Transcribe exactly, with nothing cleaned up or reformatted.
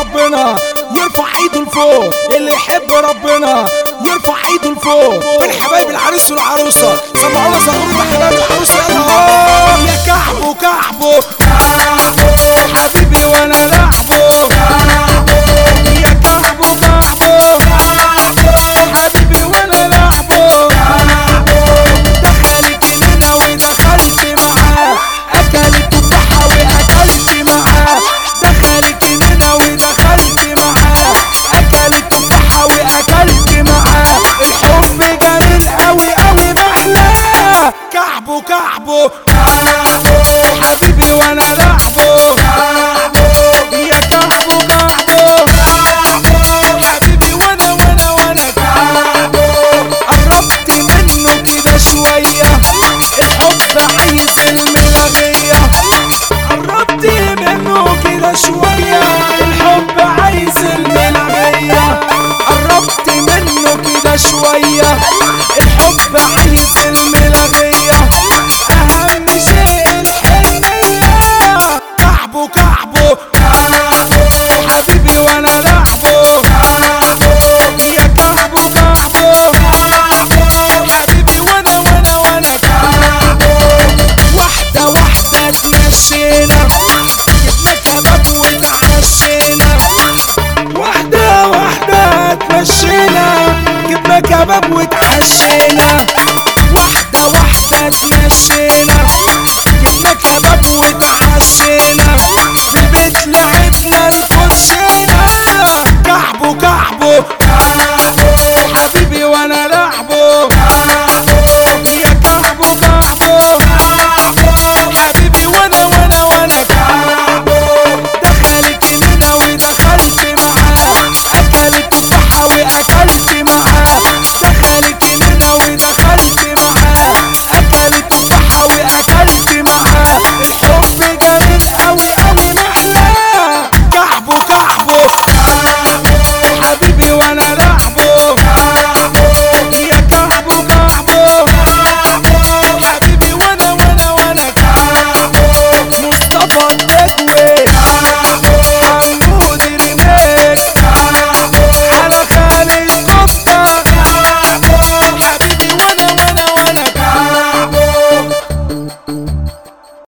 ربنا يرفع ايده لفوق، اللي يحب ربنا يرفع ايده لفوق. فين حبايب العريس والعروسه؟ سمعونا زغروطه حبايب العروسه يلا. يا كعبه كعبه كعبه حبيبي وانا لعبه كعبه، يا كعبه كعبه كعبه حبيبي وانا لعبه كعبه. دخلت لنا ودخلت معاه، اكلت تفاحه واكلت معاه. دخلت لنا ودخلت معاه، اكلت تفاحه واكلت معاه. الحب جميل قوي قوي محلاه. كعبه كعبه كعبه حبيبي وانا لعبه